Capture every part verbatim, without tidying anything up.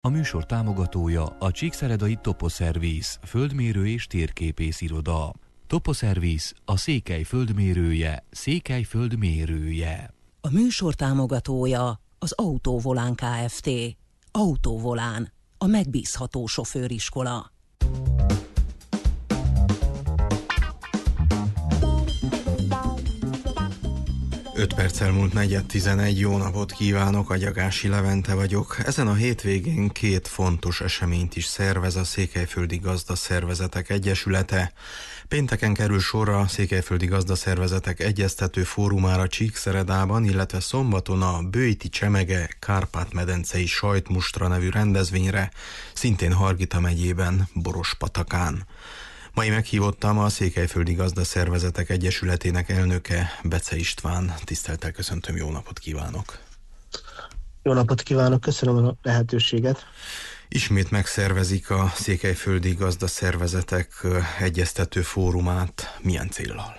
A műsor támogatója a Csíkszeredai Toposzerviz, földmérő és térképész iroda. Toposzerviz, a Székely földmérője, Székely földmérője. A műsor támogatója az Autóvolán Kft. Autóvolán, a megbízható sofőriskola. öt perccel múlt negyed tizenegy, jó napot kívánok, Agyagási Levente vagyok. Ezen a hétvégén két fontos eseményt is szervez a Székelyföldi Gazdaszervezetek Egyesülete. Pénteken kerül sorra a Székelyföldi Gazdaszervezetek Egyeztető Fórumára Csíkszeredában, illetve szombaton a Bőjti Csemege Kárpát-medencei sajtmustra nevű rendezvényre, szintén Hargita megyében, Borospatakán. Mai meghívottam a Székelyföldi Gazdaszervezetek Egyesületének elnöke, Bece István. Tisztelettel köszöntöm, jó napot kívánok! Jó napot kívánok, köszönöm a lehetőséget! Ismét megszervezik a Székelyföldi Gazdaszervezetek Egyeztető Fórumát. Milyen céllal?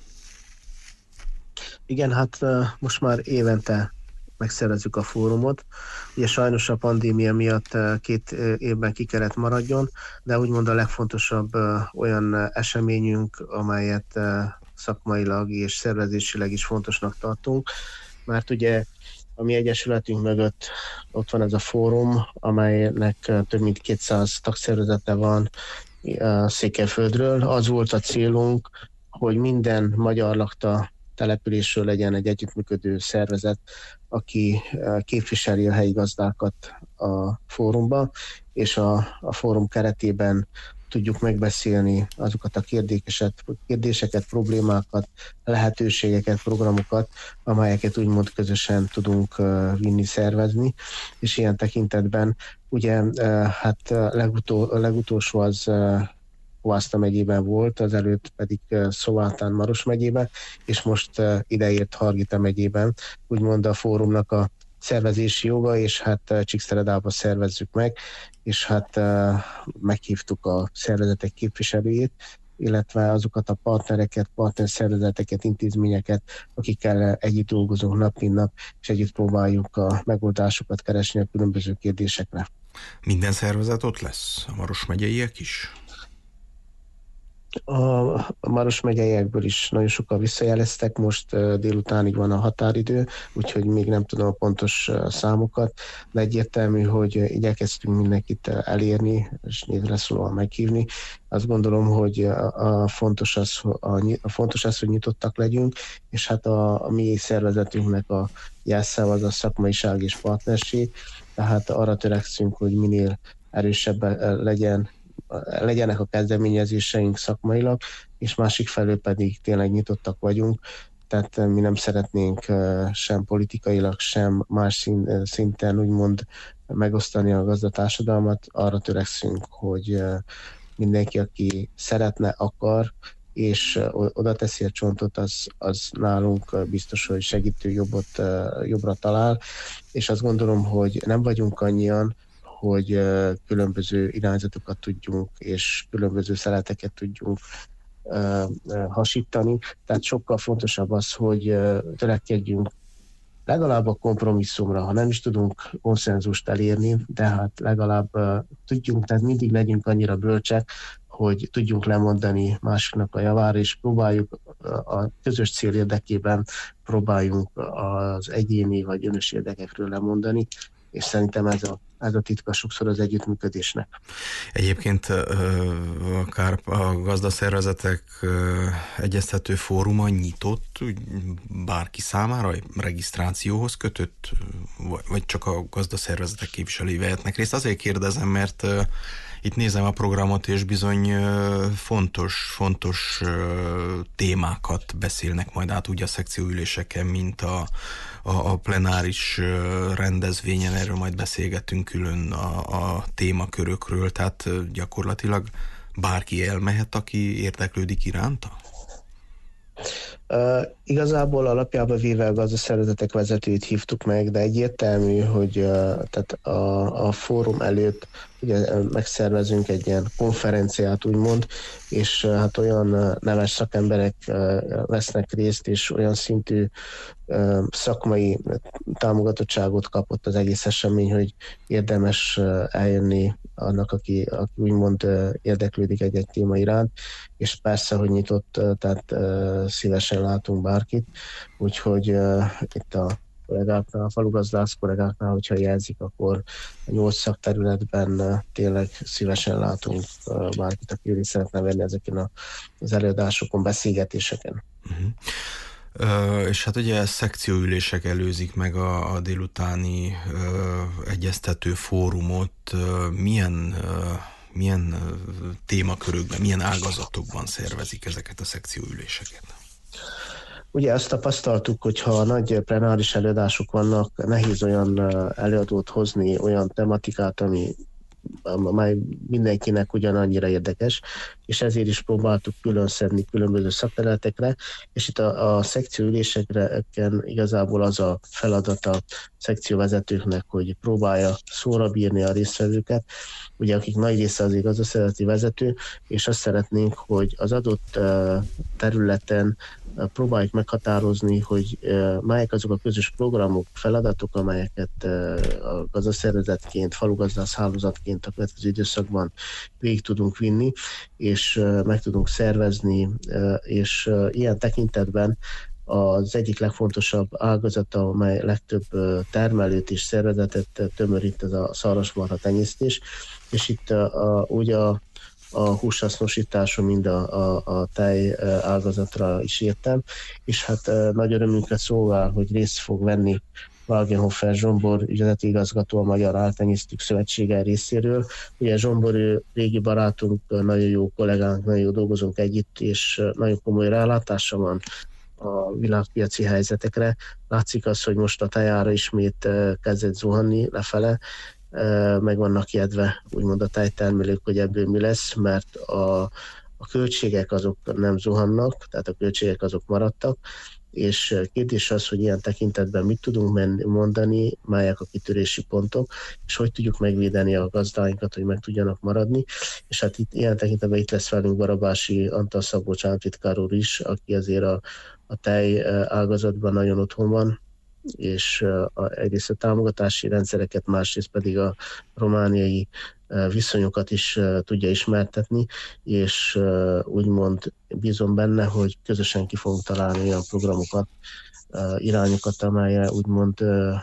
Igen, hát most már évente megszervezzük a fórumot. Ugye sajnos a pandémia miatt két évben ki kellett maradjon, de úgymond a legfontosabb olyan eseményünk, amelyet szakmailag és szervezésileg is fontosnak tartunk, mert ugye a mi egyesületünk mögött ott van ez a fórum, amelynek több mint kétszáz tagszervezete van Székelyföldről. Az volt a célunk, hogy minden magyar lakta településről legyen egy együttműködő szervezet, aki képviseli a helyi gazdákat a fórumban, és a, a fórum keretében tudjuk megbeszélni azokat a kérdéseket, kérdéseket, problémákat, lehetőségeket, programokat, amelyeket úgymond közösen tudunk vinni, szervezni, és ilyen tekintetben ugye hát legutol, legutolsó az Óászta megyében volt, az előtt pedig Szolátán Maros megyében, és most ideért Hargita megyében, úgymond a fórumnak a szervezési joga, és hát Csíkszeredában szervezzük meg, és hát meghívtuk a szervezetek képviselőjét, illetve azokat a partnereket, partnerszervezeteket, intézményeket, akikkel együtt dolgozunk nap, mint nap, és együtt próbáljuk a megoldásokat keresni a különböző kérdésekre. Minden szervezet ott lesz? A Maros megyeiek is? A Maros megyeiekből is nagyon sokan visszajeleztek, most délutánig van a határidő, úgyhogy még nem tudom a pontos számokat, de egyértelmű, hogy igyekeztünk mindenkit elérni, és névre szólóan meghívni. Azt gondolom, hogy a fontos az, a fontos az, hogy nyitottak legyünk, és hát a, a mi szervezetünknek a jelszava az a szakmaiság és partnerség, tehát arra törekszünk, hogy minél erősebb legyen legyenek a kezdeményezéseink szakmailag, és másik felől pedig tényleg nyitottak vagyunk, tehát mi nem szeretnénk sem politikailag, sem más szinten úgymond megosztani a gazdatársadalmat, arra törekszünk, hogy mindenki, aki szeretne, akar, és oda teszi a csontot, az, az nálunk biztos, hogy segítő jobbot, jobbra talál, és azt gondolom, hogy nem vagyunk annyian, hogy különböző irányzatokat tudjunk, és különböző szeleteket tudjunk uh, uh, hasítani. Tehát sokkal fontosabb az, hogy uh, törekedjünk legalább a kompromisszumra, ha nem is tudunk konszenzust elérni, de hát legalább uh, tudjunk, tehát mindig legyünk annyira bölcsek, hogy tudjunk lemondani másiknak a javára, és próbáljuk a közös cél érdekében próbáljunk az egyéni vagy önös érdekekről lemondani, és szerintem ez a, ez a titka sokszor az együttműködésnek. Egyébként akár a gazdaszervezetek egyeztető fóruma nyitott bárki számára, regisztrációhoz kötött, vagy csak a gazdaszervezetek képviselői vehetnek részt? Azért kérdezem, mert itt nézem a programot, és bizony fontos, fontos témákat beszélnek majd át úgy a szekcióüléseken, mint a, a, a plenáris rendezvényen, erről majd beszélgetünk külön a, a témakörökről, tehát gyakorlatilag bárki elmehet, aki érdeklődik iránta? Uh, igazából alapjában véve a gazdaszervezetek vezetőit hívtuk meg, de egyértelmű, hogy uh, tehát a, a fórum előtt ugye megszervezünk egy ilyen konferenciát, úgymond, és hát olyan neves szakemberek vesznek részt, és olyan szintű szakmai támogatottságot kapott az egész esemény, hogy érdemes eljönni annak, aki, aki úgymond érdeklődik egy-egy téma iránt, és persze, hogy nyitott, tehát szívesen látunk bárkit, úgyhogy itt a kollégáknál, a falugazdász kollégáknál, hogyha jelzik, akkor a nyolc szakterületben tényleg szívesen látunk bárkit, aki részt szeretne venni ezeken az előadásokon, beszélgetéseken. Uh-huh. Uh, és hát ugye szekcióülések előzik meg a, a délutáni uh, egyeztető fórumot. Uh, milyen, uh, milyen uh, témakörökben, milyen ágazatokban szervezik ezeket a szekcióüléseket? Ugye azt tapasztaltuk, hogy ha nagy plenáris előadások vannak, nehéz olyan előadót hozni, olyan tematikát, ami amely mindenkinek ugyanannyira érdekes, és ezért is próbáltuk külön szedni különböző szakterületekre, és itt a, a szekcióülésekben igazából az a feladat a szekcióvezetőknek, hogy próbálja szóra bírni a résztvevőket, ugye akik nagy része az gazdaszervezeti vezető, és azt szeretnénk, hogy az adott területen próbáljuk meghatározni, hogy melyek azok a közös programok, feladatok, amelyeket a gazdaszervezetként, falugazdász hálózatként a következő időszakban végig tudunk vinni, és meg tudunk szervezni, és ilyen tekintetben az egyik legfontosabb ágazata, amely legtöbb termelőt és szervezetet tömörít, ez a szarvasmarha tenyésztés, és itt a, úgy a a húshasznosítása, mind a, a, a tej ágazatra is értem, és hát nagy örömünket szolgál, hogy részt fog venni Wagenhofer Zsombor ügyeleti igazgató a Magyar Áltenyésztők Szövetsége részéről. Ugye Zsombor ő régi barátunk, nagyon jó kollégánk, nagyon jó dolgozunk együtt, és nagyon komoly rálátása van a világpiaci helyzetekre. Látszik az, hogy most a tejára ismét kezdett zuhanni lefele, meg vannak jedve úgymond a tejtermelők, hogy ebből mi lesz, mert a, a költségek azok nem zuhannak, tehát a költségek azok maradtak, és kérdés az, hogy ilyen tekintetben mit tudunk mondani, melyek a kitörési pontok, és hogy tudjuk megvédeni a gazdáinkat, hogy meg tudjanak maradni, és hát itt ilyen tekintetben itt lesz velünk Barabási Antal Szabolcs államtitkár úr is, aki azért a, a tej ágazatban nagyon otthon van, és a, egyrészt a támogatási rendszereket, másrészt pedig a romániai viszonyokat is tudja ismertetni, és úgymond bízom benne, hogy közösen ki fogunk találni olyan programokat, irányokat, amelyre úgymond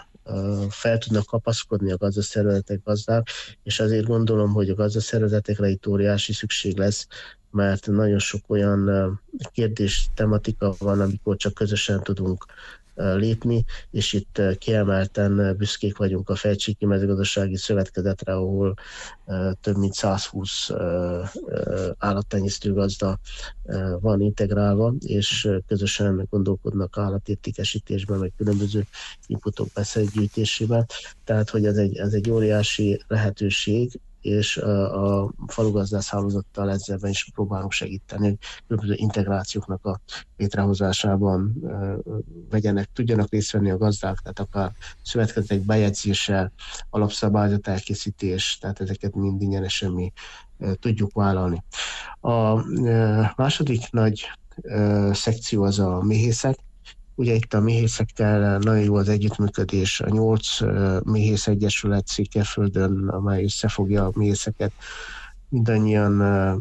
fel tudnak kapaszkodni a gazdaszervezetek, gazdák, és azért gondolom, hogy a gazdaszervezetekre itt óriási szükség lesz, mert nagyon sok olyan kérdés, tematika van, amikor csak közösen tudunk lépni, és itt kiemelten büszkék vagyunk a Fejcsíki Mezőgazdasági Szövetkezetre, ahol több mint százhúsz állattenyésztő gazda van integrálva, és közösen gondolkodnak állatértékesítésben, vagy különböző inputok beszédgyűjtésében. Tehát, hogy ez egy, ez egy óriási lehetőség, és a falugazdász hálózattal ezzelben is próbálunk segíteni, hogy különböző integrációknak a létrehozásában vegyenek, tudjanak részt venni a gazdák, tehát akár szövetkezetek bejegyzéssel, alapszabályzat elkészítés, tehát ezeket mind ingyenesen mi tudjuk vállalni. A második nagy szekció az a méhészek. Ugye itt a méhészekkel nagyon jó az együttműködés, a nyolc méhész egyesület Székelyföldön, amely összefogja a méhészeket, mindannyian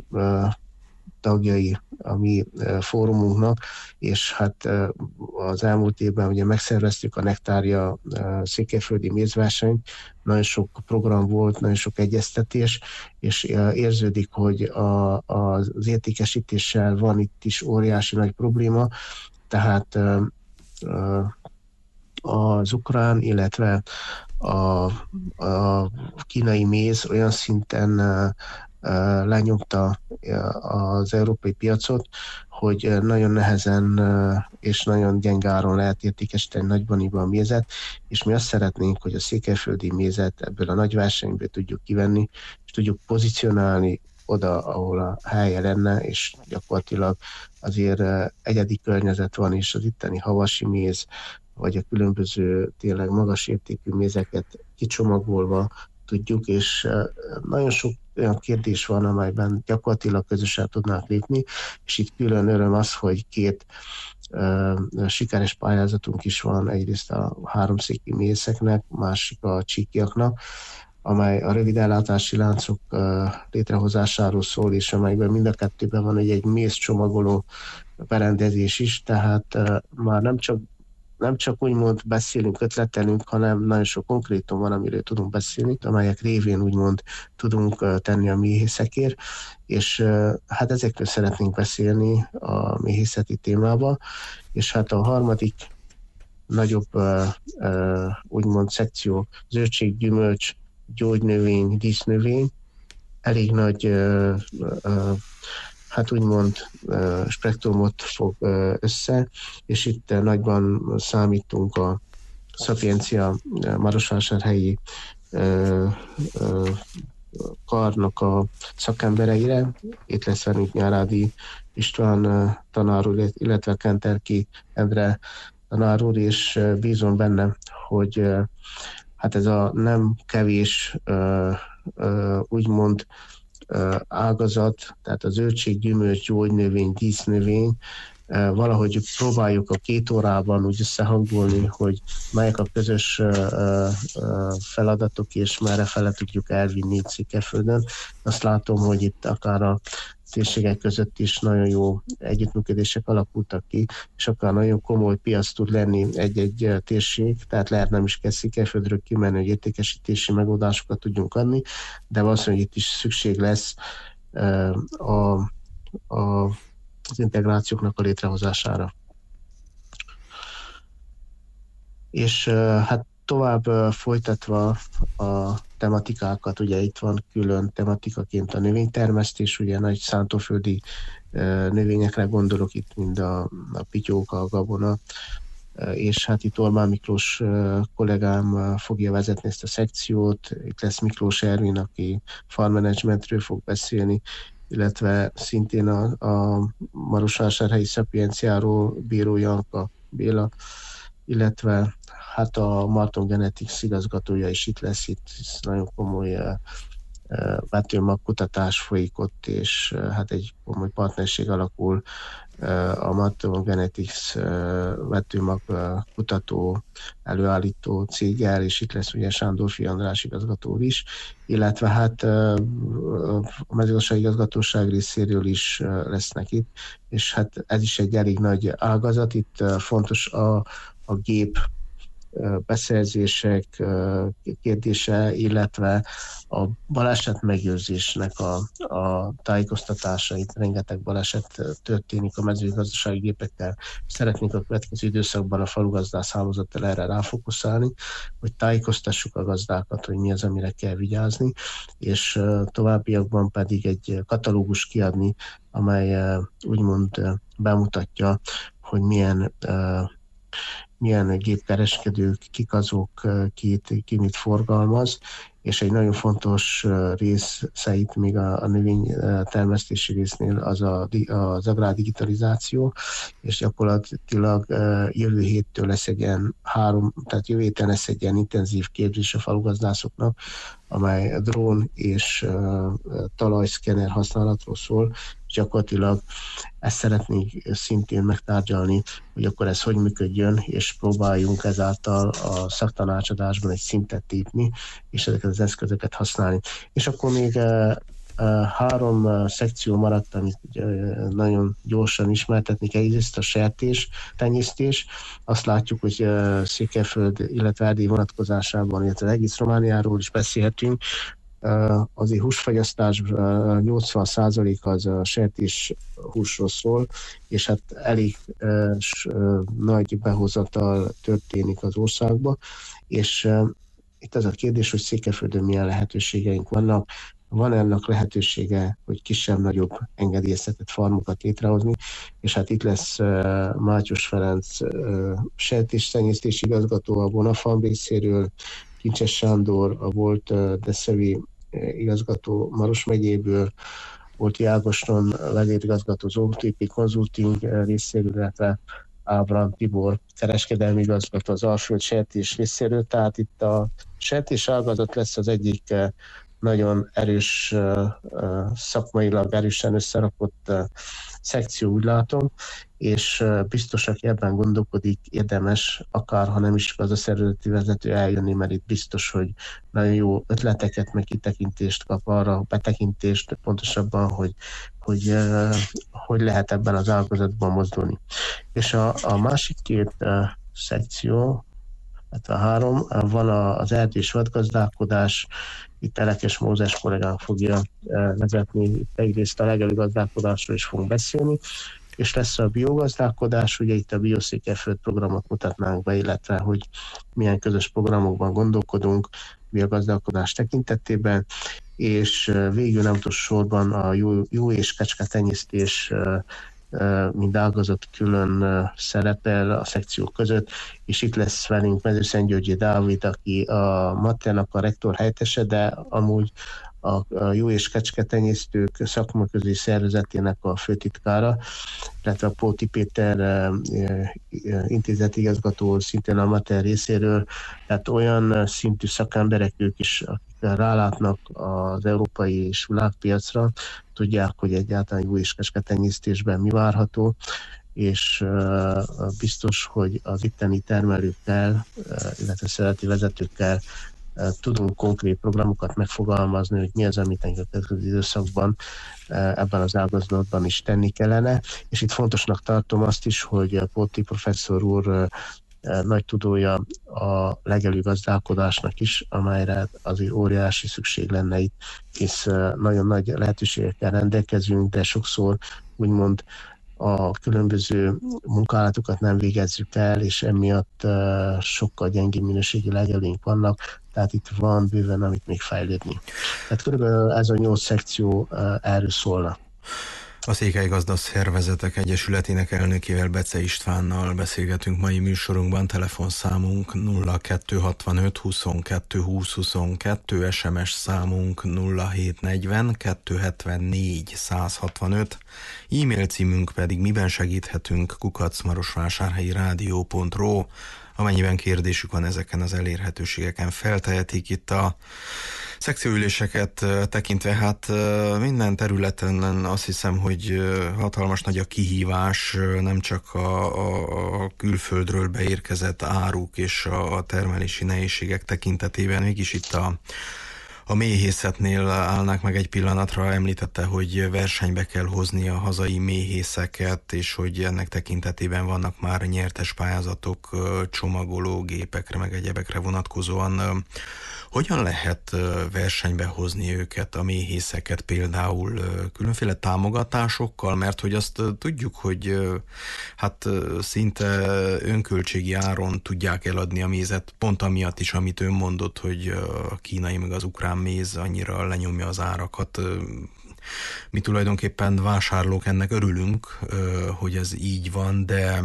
tagjai a mi fórumunknak, és hát az elmúlt évben ugye megszerveztük a Nektária székelyföldi mézversenyt, nagyon sok program volt, nagyon sok egyeztetés, és érződik, hogy a, az értékesítéssel van itt is óriási nagy probléma, tehát az ukrán, illetve a, a kínai méz olyan szinten lenyomta az európai piacot, hogy nagyon nehezen és nagyon gyenge áron lehet értékesíteni Nagybaniba a mézet, és mi azt szeretnénk, hogy a székelyföldi mézet ebből a nagy versenyből tudjuk kivenni, és tudjuk pozícionálni oda, ahol a helye lenne, és gyakorlatilag azért egyedi környezet van, és az itteni havasi méz, vagy a különböző tényleg magas értékű mézeket kicsomagolva tudjuk, és nagyon sok olyan kérdés van, amelyben gyakorlatilag közösen tudnánk lépni, és itt külön öröm az, hogy két uh, sikeres pályázatunk is van, egyrészt a háromszéki méhészeknek, másik a csíkiaknak, amely a rövid ellátási láncok uh, létrehozásáról szól, és amelyben mind a kettőben van egy, egy méz csomagoló berendezés is, tehát uh, már nem csak nem csak úgymond beszélünk, ötletelünk, hanem nagyon sok konkrétum van, amiről tudunk beszélni, amelyek révén úgymond tudunk tenni a méhészekért, és hát ezekről szeretnénk beszélni a méhészeti témába, és hát a harmadik nagyobb úgymond szekció zöldség, gyümölcs, gyógynövény, dísznövény, elég nagy hát úgymond uh, spektrumot fog uh, össze, és itt uh, nagyban számítunk a Szapiencia uh, marosvásárhelyi uh, uh, karnak a szakembereire. Itt lesz velünk Nyárádi István uh, tanár úr, illetve Kenterki Endre tanár úr, és uh, bízom benne, hogy uh, hát ez a nem kevés uh, uh, úgymond ágazat, tehát a zöldség, gyümölcs, gyógynövény, dísznövény, valahogy próbáljuk a két órában úgy összehangolni, hogy melyek a közös feladatok, és merre fele tudjuk elvinni itt Székelyföldön. Azt látom, hogy itt akár a térségek között is nagyon jó együttműködések alakultak ki, és akár nagyon komoly piac tud lenni egy-egy térség, tehát lehet nem is kell Székelyföldről kimenni, hogy értékesítési megoldásokat tudjunk adni, de valószínűleg itt is szükség lesz a, a, az integrációknak a létrehozására. És hát tovább folytatva a tematikákat, ugye itt van külön tematikaként a növénytermesztés, ugye nagy szántóföldi növényekre gondolok itt, mind a, a pityóka, a gabona, és hát itt Orbán Miklós kollégám fogja vezetni ezt a szekciót, itt lesz Miklós Ervin, aki farmmanagementről fog beszélni, illetve szintén a, a Marosvásárhelyi Szapienciáról Bíró Janka Béla, illetve hát a Marton Genetics igazgatója is itt lesz, itt nagyon komoly uh, vetőmag kutatás folyik ott, és uh, hát egy komoly partnerség alakul uh, a Marton Genetics uh, vetőmag uh, kutató előállító céggel, és itt lesz ugye Sándorfi András igazgató is, illetve hát uh, a mezőgazdasági igazgatóság részéről is uh, lesznek itt, és hát ez is egy elég nagy ágazat, itt uh, fontos a, a gép beszerzések kérdése, illetve a baleset megőrzésnek a, a tájékoztatása. Itt rengeteg baleset történik a mezőgazdasági gépekkel. Szeretnénk a következő időszakban a falugazdász hálózattal erre ráfókuszálni, hogy tájékoztassuk a gazdákat, hogy mi az, amire kell vigyázni, és továbbiakban pedig egy katalógus kiadni, amely úgymond bemutatja, hogy milyen milyen gépkereskedők, kik azok, ki, ki mit forgalmaz, és egy nagyon fontos része itt még a, a növénytermesztési résznél az a, az agrárdigitalizáció, és gyakorlatilag jövő héttől lesz egy ilyen három, tehát jövő héten lesz egy ilyen intenzív képzés a falugazdászoknak, amely drón és uh, talajszkenner használatról szól. Gyakorlatilag ezt szeretnénk szintén megtárgyalni, hogy akkor ez hogy működjön, és próbáljunk ezáltal a szaktanácsadásban egy szintet tépni, és ezeket az eszközöket használni. És akkor még uh, uh, három uh, szekció maradt, amit uh, nagyon gyorsan ismertetni kell. Egyrészt a sertés, tenyésztés. Azt látjuk, hogy uh, Székelyföld, illetve Erdély vonatkozásában, illetve egész Romániáról is beszélhetünk. Uh, azért húsfogyasztás uh, nyolcvan százalék az a sertés húsról szól, és hát elég uh, uh, nagy behozatal történik az országba, és uh, itt az a kérdés, hogy Székelyföldön milyen lehetőségeink vannak. Van ennek lehetősége, hogy kisebb-nagyobb engedélyeztetett farmokat létrehozni, és hát itt lesz uh, Mátyos Ferenc uh, sertéstenyésztési igazgató a Bonafarm részéről, Kincses Sándor, a volt uh, Deszevi igazgató Maros megyéből, volt Ágoston vezérigazgató az o té pé Consulting részéről, illetve Ábrám Tibor kereskedelmi igazgató az Alföld sertés részéről, tehát itt a sertéságazat lesz az egyik nagyon erős, szakmailag erősen összerakott szekció, úgy látom, és biztos, aki ebben gondolkodik, érdemes, akár ha nem is gazdaszervezeti vezető eljönni, mert itt biztos, hogy nagyon jó ötleteket, meg kitekintést kap arra, betekintést pontosabban, hogy, hogy, hogy lehet ebben az ágazatban mozdulni. És a, a másik két szekció, hát a három, van az erdő és vadgazdálkodás, itt Elekes Mózes kollégám fogja vezetni, itt egyrészt a legelő gazdálkodásról is fogunk beszélni, és lesz a biogazdálkodás, ugye itt a Bioszékelyföld programot mutatnánk be, illetve hogy milyen közös programokban gondolkodunk biogazdálkodás tekintetében, és végül nem utolsó sorban a jó, jó és kecske tenyésztés mind ágazat külön szerepel a szekciók között, és itt lesz velünk Mezőszentgyörgyi Dávid, aki a Maternak a rektor helyettese, de amúgy a jó és kecsketenyésztők szakmaközi szervezetének a főtitkára, illetve a Póti Péter intézeti igazgató szintén a Mater részéről, tehát olyan szintű szakemberek ők is, akik rálátnak az európai és világpiacra, tudják, hogy egyáltalán jó és kecsketenyésztésben mi várható, és biztos, hogy az itteni termelőkkel, illetve szervezeti vezetőkkel tudunk konkrét programokat megfogalmazni, hogy mi az, amit a következő időszakban ebben az ágazatban is tenni kellene. És itt fontosnak tartom azt is, hogy Póti professzor úr nagy tudója a legelő gazdálkodásnak is, amelyre azért óriási szükség lenne itt, hisz nagyon nagy lehetőségekkel rendelkezünk, de sokszor úgymond a különböző munkálatokat nem végezzük el, és emiatt sokkal gyengébb minőségi legelőink vannak, tehát itt van bőven, amit még fejlődni. Tehát körülbelül ez a nyolc szekció erről szólna. A Székely Gazdaszervezetek Egyesületének elnökével, Bece Istvánnal beszélgetünk mai műsorunkban. Telefonszámunk nulla kettő hatvanöt huszonkettő húsz huszonkettő, es em es számunk nulla hét negyven kettő hetvennégy száz hatvanöt, e-mail címünk pedig miben segíthetünk kukac marosvásárhelyi rádió pont ro. Amennyiben kérdésük van, ezeken az elérhetőségeken feltehetik. Itt a szekcióüléseket tekintve, hát minden területen azt hiszem, hogy hatalmas nagy a kihívás, nem csak a, a, a külföldről beérkezett áruk és a termelési nehézségek tekintetében, mégis itt a A méhészetnél állnák meg egy pillanatra, említette, hogy versenybe kell hozni a hazai méhészeket, és hogy ennek tekintetében vannak már nyertes pályázatok csomagológépekre, meg egyebekre vonatkozóan. Hogyan lehet versenybe hozni őket, a méhészeket például különféle támogatásokkal, mert hogy azt tudjuk, hogy hát szinte önköltségi áron tudják eladni a mézet, pont amiatt is, amit ön mondott, hogy a kínai meg az ukrán méz annyira lenyomja az árakat. Mi tulajdonképpen vásárlók ennek örülünk, hogy ez így van, de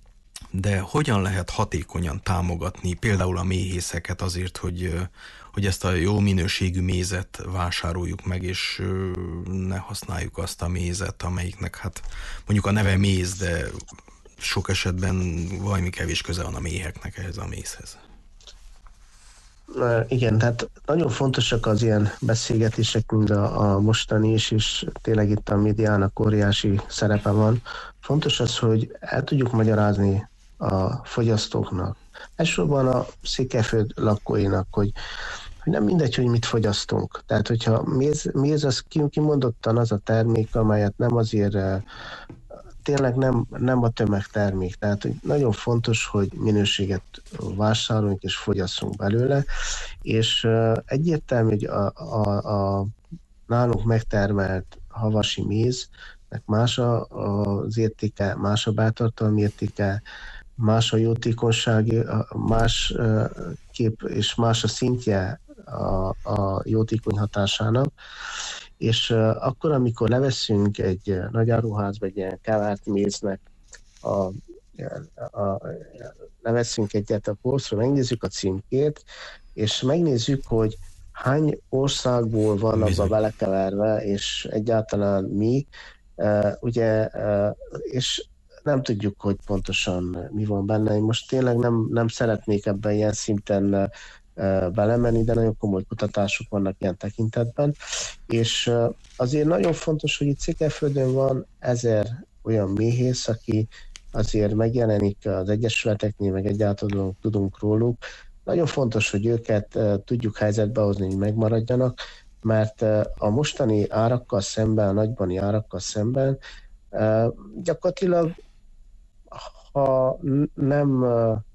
de hogyan lehet hatékonyan támogatni például a méhészeket azért, hogy, hogy ezt a jó minőségű mézet vásároljuk meg, és ne használjuk azt a mézet, amelyiknek hát mondjuk a neve méz, de sok esetben valami kevés köze van a méheknek ehhez a mézhez. Igen, tehát nagyon fontosak az ilyen beszélgetések, mint a, a mostani is, és tényleg itt a médiának óriási szerepe van. Fontos az, hogy el tudjuk magyarázni a fogyasztóknak, elsősorban a Székelyföld lakóinak, hogy, hogy nem mindegy, hogy mit fogyasztunk. Tehát, hogyha méz, méz az kimondottan az a termék, amelyet nem azért tényleg nem, nem a tömegtermék. Tehát hogy nagyon fontos, hogy minőséget vásároljunk és fogyasszunk belőle, és egyértelmű, hogy a, a, a nálunk megtermelt havasi méznek más a, az értéke, más a báltartalmi értéke, más a jótékonysági, más kép és más a szintje a, a jótékony hatásának, és uh, akkor, amikor leveszünk egy uh, nagy áruházba egy ilyen kevert méznek, a, a, a, leveszünk egyet a polcról, megnézzük a címkét, és megnézzük, hogy hány országból van abba belekeverve, és egyáltalán mi, uh, ugye, uh, és nem tudjuk, hogy pontosan mi van benne. Én most tényleg nem, nem szeretnék ebben ilyen szinten belemenni, de nagyon komoly kutatások vannak ilyen tekintetben, és azért nagyon fontos, hogy itt Székelyföldön van ezer olyan méhész, aki azért megjelenik az egyesületeknél, meg egyáltalán tudunk róluk. Nagyon fontos, hogy őket tudjuk helyzetbe hozni, hogy megmaradjanak, mert a mostani árakkal szemben, a nagybani árakkal szemben gyakorlatilag, ha nem,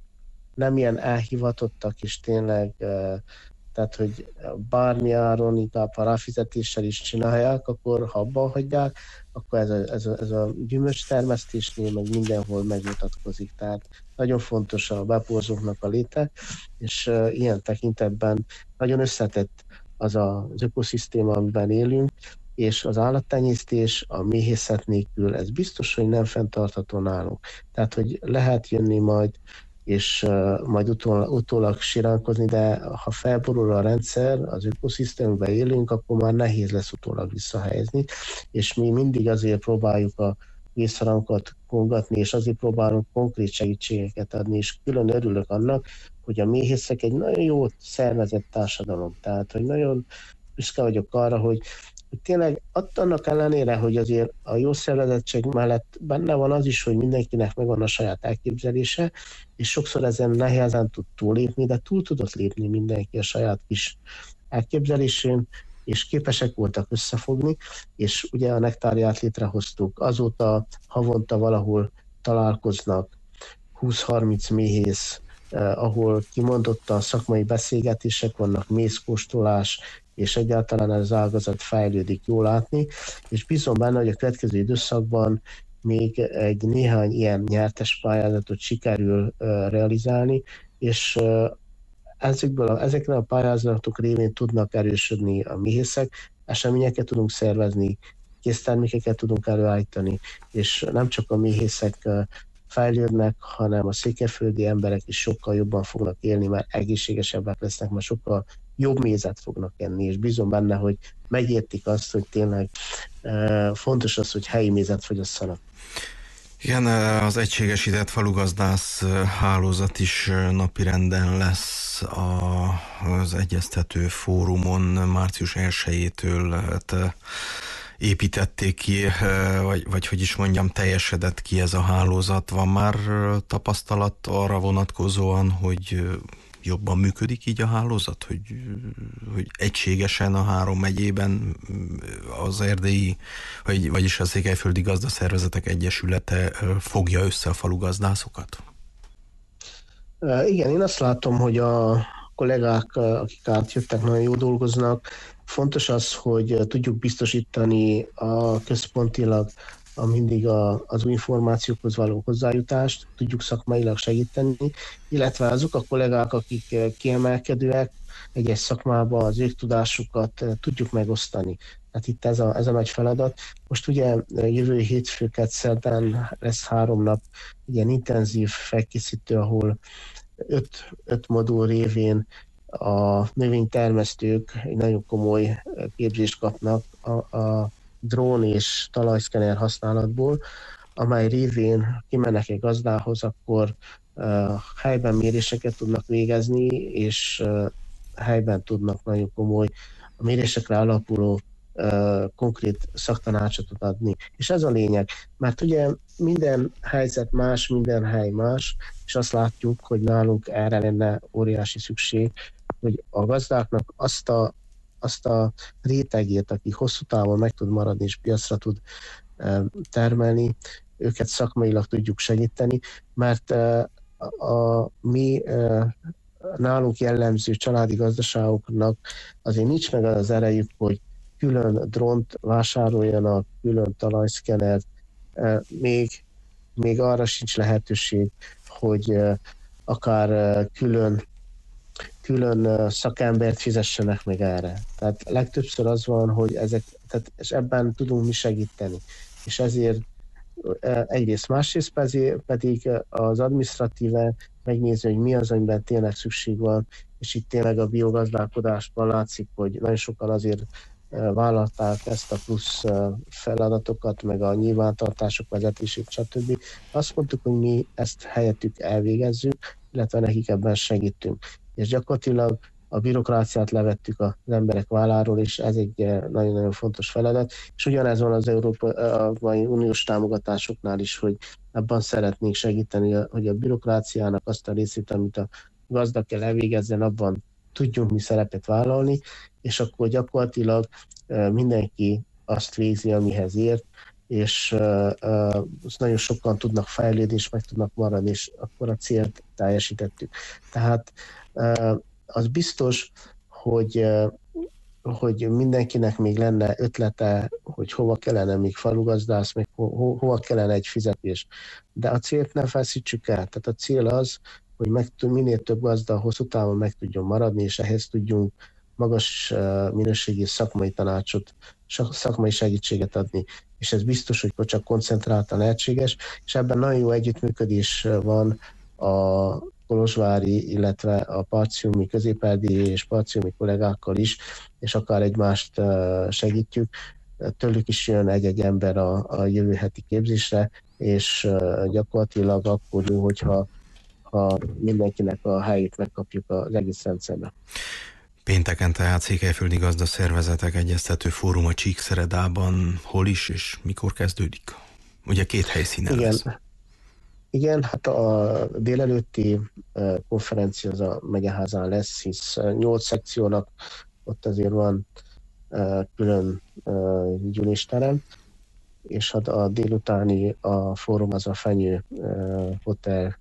nem ilyen elhivatottak, és tényleg, tehát, hogy bármi áron, inkább ha ráfizetéssel is csinálják, akkor ha abban hagyják, akkor ez a, ez a, ez a gyümölcstermesztésnél meg mindenhol megmutatkozik. Tehát nagyon fontos a beporzóknak a léte, és uh, ilyen tekintetben nagyon összetett az a, az ökoszisztéma, amiben élünk, és az állattenyésztés a méhészet nélkül, ez biztos, hogy nem fenntartható nálunk. Tehát, hogy lehet jönni majd, és uh, majd utólag, utólag siránkozni, de ha felborul a rendszer, az ökoszisztémben élünk, akkor már nehéz lesz utólag visszahelyezni, és mi mindig azért próbáljuk a vészharangokat kongatni, és azért próbálunk konkrét segítségeket adni, és külön örülök annak, hogy a méhészek egy nagyon jó szervezett társadalom, tehát, hogy nagyon büszke vagyok arra, hogy hogy tényleg annak ellenére, hogy azért a jó szervezettség mellett benne van az is, hogy mindenkinek megvan a saját elképzelése, és sokszor ezen nehezen tud túllépni, de túl tudott lépni mindenki a saját kis elképzelésén, és képesek voltak összefogni, és ugye a nektáriát létrehoztuk. Azóta havonta valahol találkoznak húsz-harminc méhész, eh, ahol kimondottan szakmai beszélgetések vannak, mézkóstolás, és egyáltalán az ágazat fejlődik, jól látni, és bízom benne, hogy a következő időszakban még egy néhány ilyen nyertes pályázatot sikerül uh, realizálni, és uh, ezekből a, ezekre a pályázatok révén tudnak erősödni a méhészek, eseményeket tudunk szervezni, késztermékeket tudunk előállítani, és nem csak a méhészek uh, fejlődnek, hanem a székelyföldi emberek is sokkal jobban fognak élni, mert egészségesebbek lesznek, mert sokkal jobb mézet fognak enni, és bízom benne, hogy megértik azt, hogy tényleg e, fontos az, hogy helyi mézet fogyasszanak. Igen, az egységesített falugazdász hálózat is napirenden lesz a, az egyeztető fórumon március elsejétől hát, építették ki, vagy, vagy hogy is mondjam, teljesedett ki ez a hálózat. Van már tapasztalat arra vonatkozóan, hogy jobban működik így a hálózat, hogy, hogy egységesen a három megyében az erdélyi, vagy, vagyis a Székelyföldi Gazdaszervezetek Egyesülete fogja össze a falugazdászokat? Igen, én azt látom, hogy a kollégák, akik átjöttek, nagyon jól dolgoznak. Fontos az, hogy tudjuk biztosítani a központilag a mindig a, az új információkhoz való hozzájutást, tudjuk szakmailag segíteni, illetve azok a kollégák, akik kiemelkedőek egyes szakmában, az ők tudásukat tudjuk megosztani. Hát itt ez a, ez a nagy feladat. Most ugye jövő hétfőket szerdán lesz három nap ilyen intenzív felkészítő, ahol öt, öt modul révén a növénytermesztők egy nagyon komoly képzést kapnak a, a drón és talajszkener használatból, amely révén kimennek egy gazdához, akkor uh, helyben méréseket tudnak végezni, és uh, helyben tudnak nagyon komoly a mérésekre alapuló uh, konkrét szaktanácsot adni. És ez a lényeg, mert ugye minden helyzet más, minden hely más, és azt látjuk, hogy nálunk erre lenne óriási szükség, hogy a gazdáknak azt a azt a rétegét, aki hosszú távon meg tud maradni és piacra tud termelni, őket szakmailag tudjuk segíteni, mert a, a mi nálunk jellemző családi gazdaságoknak azért nincs meg az erejük, hogy külön drónt vásároljanak, külön talajszkenert, még, még arra sincs lehetőség, hogy akár külön külön szakembert fizessenek meg erre. Tehát legtöbbször az van, hogy ezek, tehát, és ebben tudunk mi segíteni. És ezért egyrészt, másrészt pedig az adminisztratíve megnézni, hogy mi az, amiben tényleg szükség van, és itt tényleg a biogazdálkodásban látszik, hogy nagyon sokan azért vállalták ezt a plusz feladatokat, meg a nyilvántartások vezetését, stb. Azt mondtuk, hogy mi ezt helyettük elvégezzük, illetve nekik ebben segítünk. és gyakorlatilag a bürokráciát levettük az emberek válláról, és ez egy nagyon-nagyon fontos feladat. És ugyanez van az Európai Uniós támogatásoknál is, hogy ebben szeretnénk segíteni, hogy a bürokráciának azt a részét, amit a gazda kell elvégezzen, abban tudjunk mi szerepet vállalni, és akkor gyakorlatilag mindenki azt végzi, amihez ért, és uh, uh, nagyon sokan tudnak fejlődni, és meg tudnak maradni, és akkor a célt teljesítettük. Tehát uh, az biztos, hogy, uh, hogy mindenkinek még lenne ötlete, hogy hova kellene még falugazdász, meg ho- ho- hova kellene egy fizetés. De a célt nem feszítsük el. Tehát a cél az, hogy meg, minél több gazda hosszú távon meg tudjon maradni, és ehhez tudjunk magas uh, minőségi szakmai tanácsot, szakmai segítséget adni. És ez biztos, hogy csak koncentráltan lehetséges, és ebben nagyon jó együttműködés van a kolozsvári, illetve a parciumi, közép-erdélyi és parciumi kollégákkal is, és akár egymást segítjük. Tőlük is jön egy-egy ember a, a jövő heti képzésre, és gyakorlatilag akkor jó, hogyha ha mindenkinek a helyét megkapjuk az egész rendszerben. Pénteken tehát Székelyföldi Gazdaszervezetek Egyeztető Fórum a Csíkszeredában hol is és mikor kezdődik? Ugye két helyszínen Igen. lesz. Igen, hát a délelőtti konferencia az a Megyeházán lesz, hisz nyolc szekciónak ott azért van külön gyűlésterem, és hát a délutáni a fórum az a Fenyő Hotel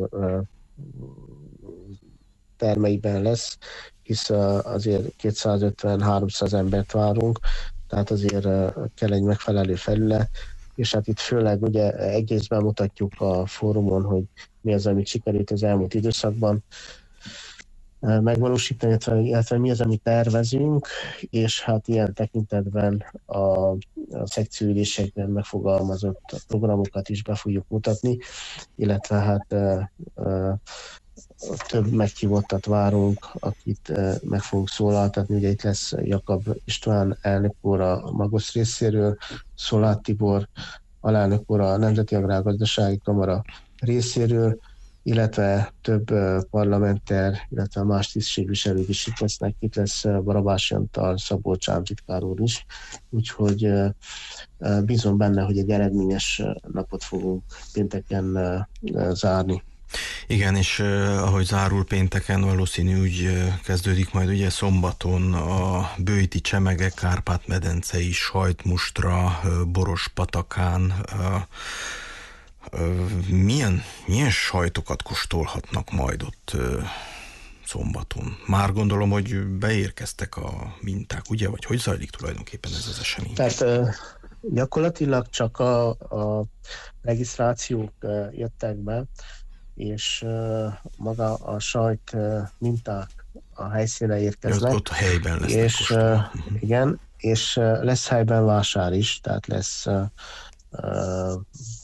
termeiben lesz, hisz azért kétszázötven-háromszáz embert várunk, tehát azért kell egy megfelelő felület, és hát itt főleg ugye egészben mutatjuk a fórumon, hogy mi az, amit sikerült az elmúlt időszakban megvalósítani, illetve, illetve mi az, amit tervezünk, és hát ilyen tekintetben a, a szekcióülésekben megfogalmazott programokat is be fogjuk mutatni, illetve hát e, e, több meghívottat várunk, akit e, meg fogunk szólaltatni. Ugye itt lesz Jakab István elnök úr a Magosz részéről, Szolát Tibor alelnök úr a Nemzeti Agrárgazdasági Kamara részéről, illetve több parlamenter, illetve más tisztségviselők is itt lesznek. Itt lesz Barabás Antal, Szabolcs államtitkár úr is, úgyhogy bízom benne, hogy egy eredményes napot fogunk pénteken zárni. Igen, és uh, ahogy zárul pénteken, valószínű úgy uh, kezdődik majd ugye szombaton a bőjti csemege, Kárpát-medencei sajtmustra, uh, Boros-patakán. Uh, uh, milyen, milyen sajtokat kóstolhatnak majd ott uh, szombaton? Már gondolom, hogy beérkeztek a minták, ugye? Vagy hogy zajlik tulajdonképpen ez az esemény? Tehát uh, gyakorlatilag csak a, a regisztrációk uh, jöttek be, és uh, maga a sajt uh, minták a helyszínre érkeznek. Ott a helyben lesznek. És uh, igen, és uh, lesz helyben vásár is, tehát lesz uh, uh,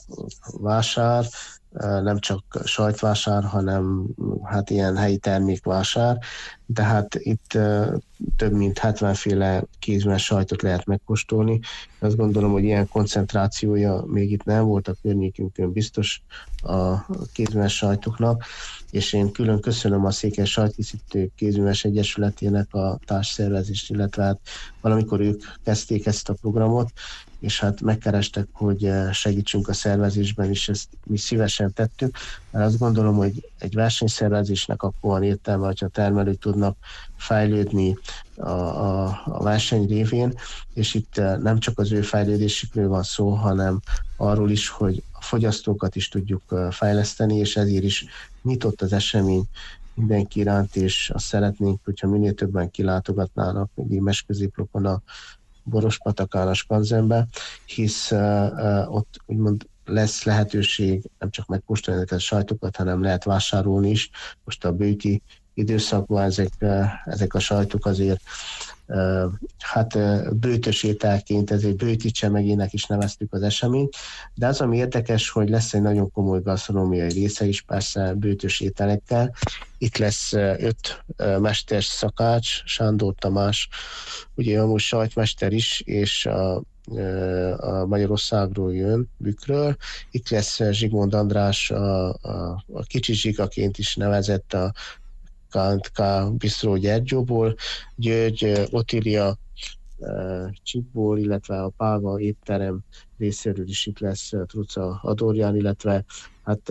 vásár, uh, nem csak sajtvásár, hanem hát ilyen helyi termékvásár, de hát itt uh, több mint hetven féle kézműves sajtot lehet megkóstolni. Azt gondolom, hogy ilyen koncentrációja még itt nem volt a környékünkön biztos a kézműves sajtoknak, és én külön köszönöm a Székely Sajtkészítők Kézműves Egyesületének a társszervezést, illetve hát valamikor ők kezdték ezt a programot, és hát megkerestek, hogy segítsünk a szervezésben, és ezt mi szívesen tettük, mert azt gondolom, hogy egy versenyszervezésnek akkor van értelme, hogyha a termelők tudnak fejlődni a, a, a verseny révén, és itt nem csak az ő fejlődésükről van szó, hanem arról is, hogy a fogyasztókat is tudjuk fejleszteni, és ezért is nyitott az esemény mindenki iránt, és azt szeretnénk, hogyha minél többen kilátogatnának még Émes középlapon a Boros-patakán, a Skanzenbe, hisz uh, ott úgymond lesz lehetőség nem csak megkóstolni ezeket a sajtokat, hanem lehet vásárolni is. Most a bőti időszakban ezek, uh, ezek a sajtok azért uh, hát uh, bőtös ételként, ezért bőti csemegének is neveztük az eseményt, de az, ami érdekes, hogy lesz egy nagyon komoly gasztronómiai része is, persze bőtös ételekkel. Itt lesz uh, öt uh, mester szakács, Sándor Tamás, ugye amúgy sajtmester is, és a, a Magyarországról jön, Bükkről. Itt lesz Zsigmond András, a, a, a kicsi zsigaként is nevezett, a K Bistró Gyergyóból, György Otília Csíkból, illetve a Páva étterem részéről is itt lesz Truca Adorján, illetve hát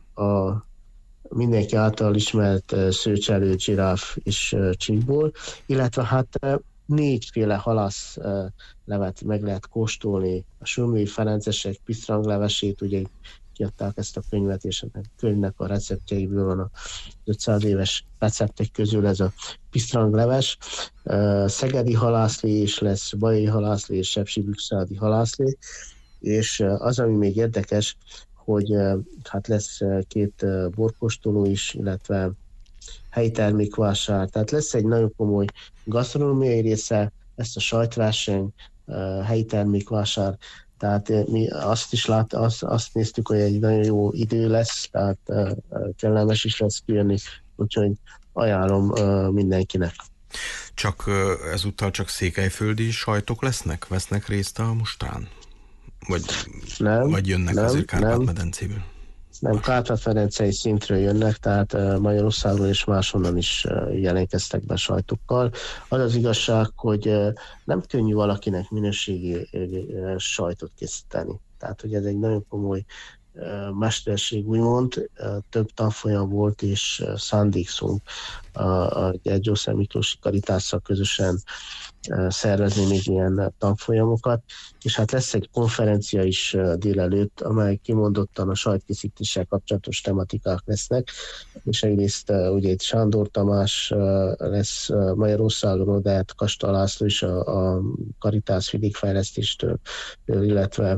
a mindenki által ismert szőcselő, zsiráf és Csíkból, illetve hát négyféle halász levet meg lehet kóstolni. A Sumlói Ferencesek pisztranglevesét, ugye kiadták ezt a könyvet, és a könyvnek a receptjeiből van a ötszáz éves receptek közül ez a pisztrangleves. Szegedi halászlé is lesz, bajai halászlé és sepsibükszádi halászlé, és az, ami még érdekes, hogy hát lesz két borkóstoló is, illetve helyi termékvásár. Tehát lesz egy nagyon komoly gasztronómiai része, ezt a sajtverseny, helyi termékvásár. Tehát mi azt is lát, azt, azt néztük, hogy egy nagyon jó idő lesz, tehát kellemes is lesz kijönni, úgyhogy ajánlom mindenkinek. Csak ezúttal csak székelyföldi sajtok lesznek? Vesznek részt a mustrán? Vagy, nem, vagy jönnek nem, azért Kárpát-medencéből? Nem, Kárpát-medencei szintről jönnek, tehát Magyarországról és máshonnan is jelentkeztek be sajtokkal. Az az igazság, hogy nem könnyű valakinek minőségi sajtot készíteni. Tehát, hogy ez egy nagyon komoly mesterség, úgymond, több tanfolyam volt, és szándékszunk a Gyergyószent Miklósi Karitásszal közösen szervezni még ilyen tanfolyamokat, és hát lesz egy konferencia is délelőtt, amely kimondottan a sajtkészítéssel kapcsolatos tematikák lesznek, és egyrészt ugye itt Sándor Tamás lesz Magyarországon, de hát Kasta László is a, a Karitász vidékfejlesztéstől, illetve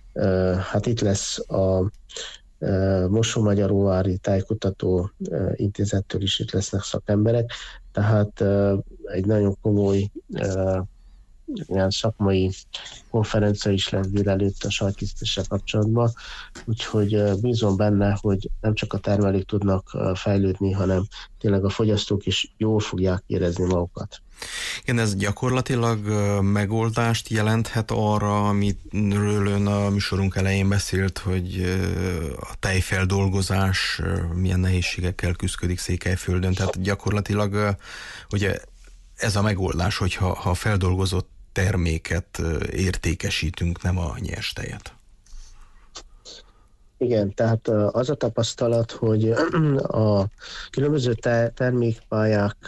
hát itt lesz a Mosó-Magyaróvári Tájkutató Intézettől is itt lesznek szakemberek, tehát egy nagyon komoly ilyen szakmai konferencia is lesz délelőtt a sajtkészítéssel kapcsolatban, úgyhogy bízom benne, hogy nem csak a termelők tudnak fejlődni, hanem tényleg a fogyasztók is jól fogják érezni magukat. Igen, ez gyakorlatilag megoldást jelenthet arra, amiről ön a műsorunk elején beszélt, hogy a tejfeldolgozás milyen nehézségekkel küszködik Székelyföldön. Tehát gyakorlatilag ugye ez a megoldás, hogyha ha feldolgozott terméket értékesítünk, nem a nyers tejet. Igen, tehát az a tapasztalat, hogy a különböző termékpályák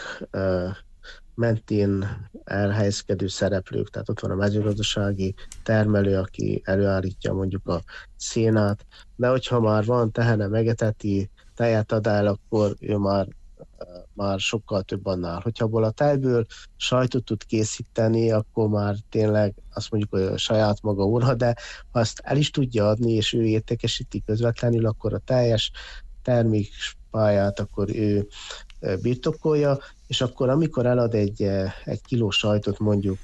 mentén elhelyezkedő szereplők, tehát ott van a mezőgazdasági termelő, aki előállítja mondjuk a szénát, de hogyha már van tehene megeteti, tejet ad el, akkor ő már, már sokkal több annál. Hogyha abból a tejből sajtot tud készíteni, akkor már tényleg azt mondjuk, hogy a saját maga ura, de ha azt el is tudja adni, és ő értékesíti közvetlenül, akkor a teljes termékpályát akkor ő birtokolja, és akkor amikor elad egy, egy kiló sajtot mondjuk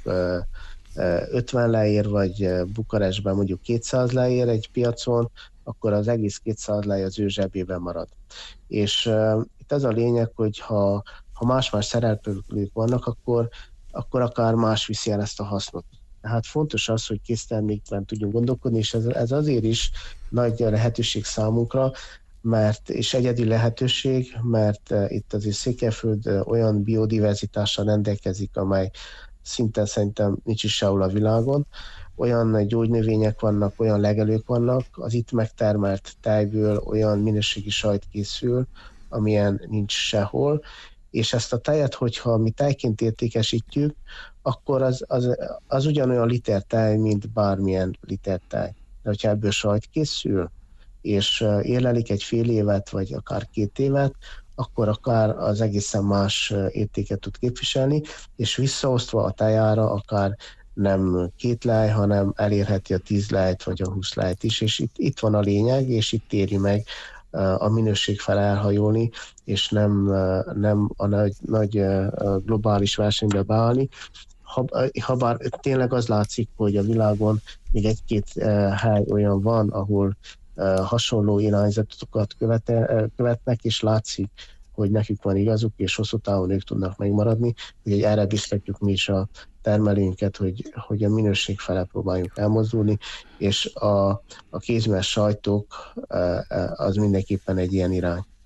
ötven leér, vagy Bukarestben mondjuk kétszáz leér egy piacon, akkor az egész kétszáz leér az ő zsebében marad. És uh, itt az a lényeg, hogy ha, ha más-más szereplők vannak, akkor, akkor akár más viszi el ezt a hasznot. Tehát fontos az, hogy késztermékben tudjunk gondolkodni, és ez, ez azért is nagy lehetőség számunkra, mert, és egyedi lehetőség, mert uh, itt azért Székelyföld uh, olyan biodiverzitással rendelkezik, amely szinte szerintem nincs is sehol a világon. Olyan gyógynövények vannak, olyan legelők vannak, az itt megtermelt tejből olyan minőségi sajt készül, amilyen nincs sehol, és ezt a tejet, hogyha mi tejként értékesítjük, akkor az, az, az ugyanolyan liter tej, mint bármilyen liter tej. De hogyha ebből sajt készül, és érlelik egy fél évet, vagy akár két évet, akkor akár az egészen más értéket tud képviselni, és visszaosztva a tejára akár nem két lej, hanem elérheti a tíz lejt, vagy a húsz lejt is, és itt, itt van a lényeg, és itt éri meg a minőség fel elhajolni, és nem, nem a nagy, nagy globális versenybe beállni. Ha, ha bár tényleg az látszik, hogy a világon még egy-két hely olyan van, ahol hasonló irányzatokat követe, követnek, és látszik, hogy nekik van igazuk, és hosszú távon ők tudnak megmaradni, hogy erre biztatjuk mi is a termelőinket, hogy, hogy a minőség fele próbáljunk elmozdulni, és a, a kézműves sajtok az mindenképpen egy ilyen irány.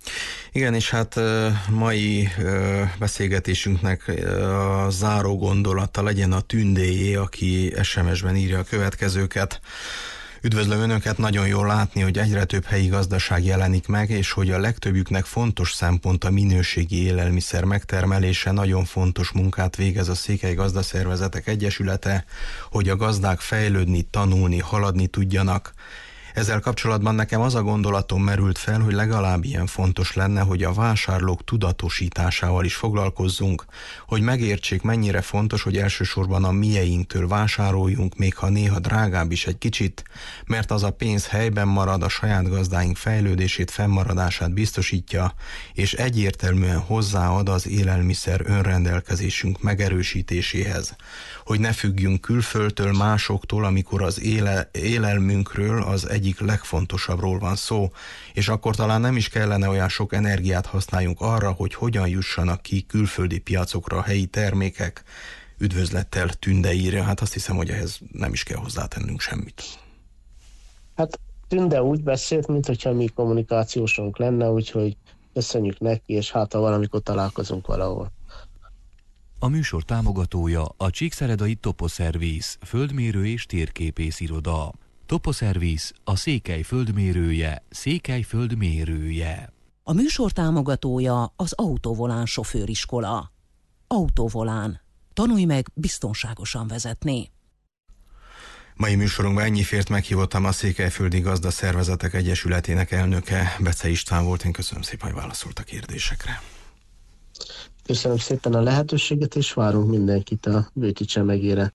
Igen, és hát mai beszélgetésünknek a záró gondolata legyen a Tündéjé, aki es em es-ben írja a következőket. Üdvözlöm Önöket, nagyon jól látni, hogy egyre több helyi gazdaság jelenik meg, és hogy a legtöbbjüknek fontos szempont a minőségi élelmiszer megtermelése, nagyon fontos munkát végez a Székely Gazdaszervezetek Egyesülete, hogy a gazdák fejlődni, tanulni, haladni tudjanak. Ezzel kapcsolatban nekem az a gondolatom merült fel, hogy legalább ilyen fontos lenne, hogy a vásárlók tudatosításával is foglalkozzunk, hogy megértsék, mennyire fontos, hogy elsősorban a mieinktől vásároljunk, még ha néha drágább is egy kicsit, mert az a pénz helyben marad, a saját gazdáink fejlődését, fennmaradását biztosítja, és egyértelműen hozzáad az élelmiszer önrendelkezésünk megerősítéséhez. Hogy ne függjünk külföldtől, másoktól, amikor az éle, élelmünkről, az egyik legfontosabbról van szó, és akkor talán nem is kellene olyan sok energiát használjunk arra, hogy hogyan jussanak ki külföldi piacokra a helyi termékek. Üdvözlettel Tünde írja, hát azt hiszem, hogy ehhez nem is kell hozzátennünk semmit. Hát Tünde úgy beszélt, mint hogyha mi kommunikációsunk lenne, úgyhogy köszönjük neki, és hát ha valamikor találkozunk valahol. A műsor támogatója a Csíkszeredai Toposzervisz, földmérő és térképész iroda. Toposzervisz, a Székely földmérője, Székely földmérője. A műsor támogatója az Autovolán sofőriskola. Autovolán. Tanulj meg biztonságosan vezetni. Mai műsorunkban ennyi fért, meghívottam a Székelyföldi Gazdaszervezetek Egyesületének elnöke, Bece István volt. Én köszönöm szépen, hogy válaszolt a kérdésekre. Köszönöm szépen a lehetőséget, és várunk mindenkit a Bőti csemegére.